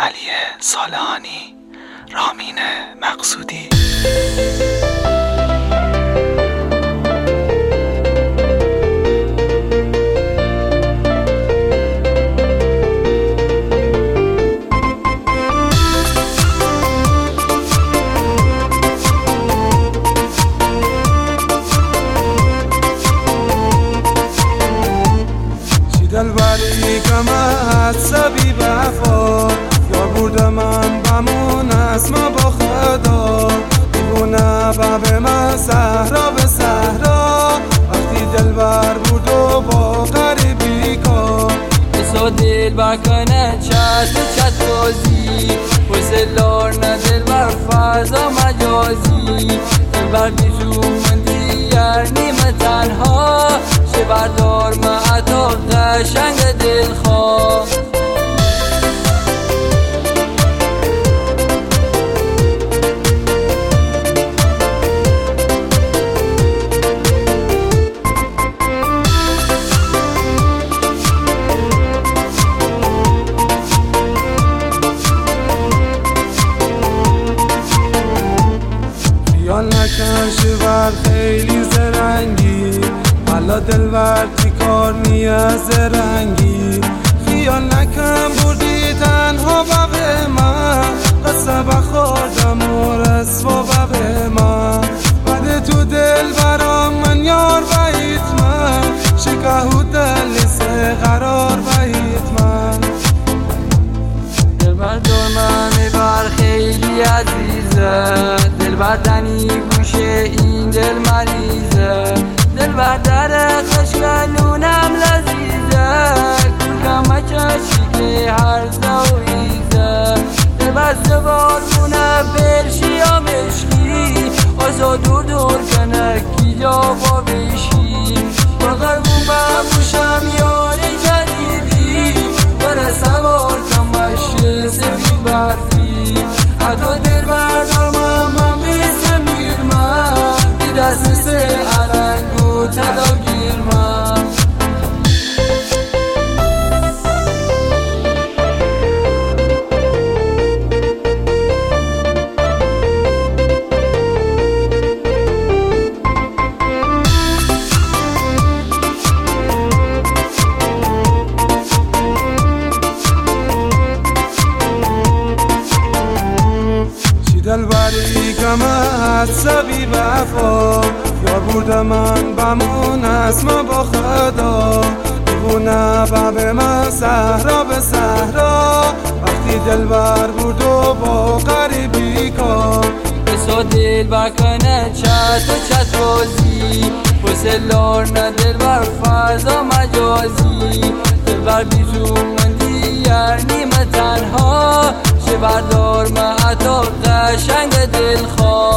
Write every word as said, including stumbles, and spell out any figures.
علی صالحانی، رامین مقصودی. دلبری کمت سبی وفا یا بود من بمون اسما با خدا دیوونه باب من صحرا به صحرا وقتی دلبر بود و با غریبی کار بسا دلبر کنه چشم چت بازی وسلار نه دلبر فضا مجازی دلبر بیشو من دیگر نیمه تنها چه بردار معتا قشنگ دلخواه خیال نکن شور خیلی زرنگی حالا دلبر تی کار نیه زرنگی خیال نکن بردی تنها باب من قصه بخوردم و رسوا باب من بده تو دل برام من یار بایت من شکه و دلیسه قرار بایت من دلبر دور من میبر خیلی عزیزه دلبر دنی گوشه این دل مریضه دلبر در خشکلونم لذیذه کلکم چشی که هر زویزه دلبر زبارونه برشی یا مشکی آزا دور دور کنه کی جا با بشی بغربون ببوشم یاری جدیدی بره سوار کم بشه سفی برفی حتی دلبر دارم من بیسه میرمن دی دست سه علنگو تدا گیرمن دلبری کمت سبی وفا یا بود من بمون اسما با خدا دیوونه باب من صحرا به صحرا وقتی دلبر بود و با غریبی کار بسا دلبر کنه چت و چت بازی وسلار نه دلبر فضا مجازی دلبر بیشو من دیگر نیمه تنها چه بردار معتا قشنگ دلخواه